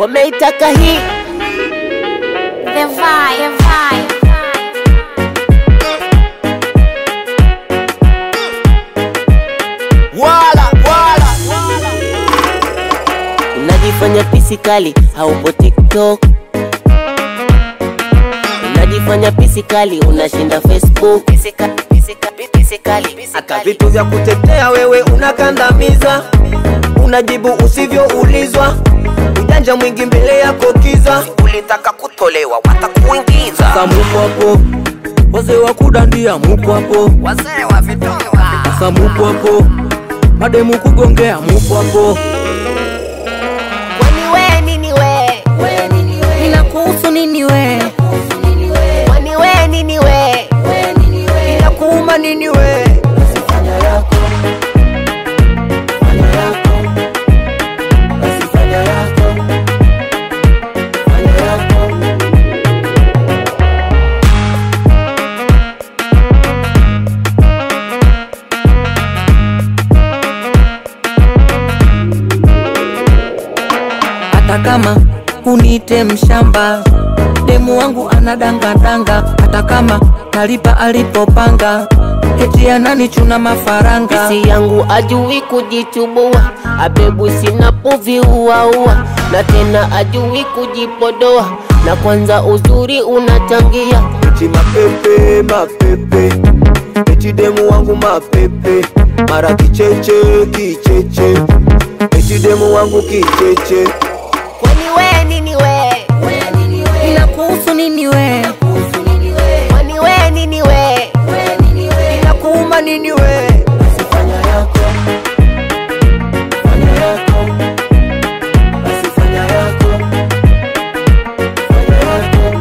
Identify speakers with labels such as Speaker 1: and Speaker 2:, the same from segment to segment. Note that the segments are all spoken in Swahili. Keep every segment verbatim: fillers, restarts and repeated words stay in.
Speaker 1: wameitaka hii
Speaker 2: The vibe, the vibe.
Speaker 1: Wala, wala, wala. Unajifanya pisi kali, haupo TikTok. Unajifanya pisi kali, unashinda Facebook. Pisi kali, pisi kali, pisi kali.
Speaker 3: Aka vitu vya kutetea wewe unakandamiza, unajibu usivyoulizwa, ujanja mwingi mbele yako kiza.
Speaker 1: Ulitaka kutolewa watakuingiza.
Speaker 3: Sasa mupo hapo, wazee wa kudandia mupo hapo,
Speaker 1: wazee wa vitonga.
Speaker 3: sasa mupo hapo, mademu kugongea mupo hapo.
Speaker 1: Kwani we nini we?
Speaker 3: Inakuhusu nini we?
Speaker 1: Kwani we nini we?
Speaker 3: Inakuuma nini we?
Speaker 1: Fanya yako, fanya yako, basi fanya yako, fanya yako.
Speaker 3: Hata kama unite mshamba, demu wangu anadangadanga. Hata kama nalipa alipopanga, eti ananichuna mafaranga.
Speaker 1: Pisi yangu ajui kujichubua, abebu sinapovi uwa uwa. Na tena ajui kujipodoa, na kwanza uzuri unachangia.
Speaker 3: Eti mapepe, mapepe, eti demu wangu mapepe. Mara kicheche, kicheche, eti demu wangu kicheche.
Speaker 1: Kwani we nini we?
Speaker 3: Inakuhusu nini we?
Speaker 1: Kwani we nini we?
Speaker 3: Inakuuma nini we?
Speaker 1: Basi fanya yako, fanya yako, basi fanya yako, fanya yako.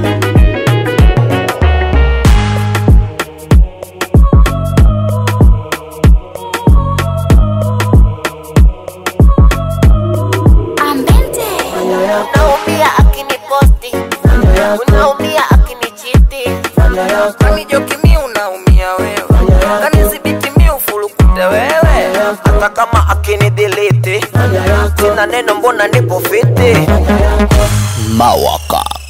Speaker 2: Ambente.
Speaker 1: Unaumia akiniposti, unaumia akinichiti.
Speaker 3: Kwani joki mi unaumia wewe? Kani zibiti mi ufulukute wewe? Hata kama akinidelete, sina neno mbona nipo fiti.
Speaker 4: Mawaka.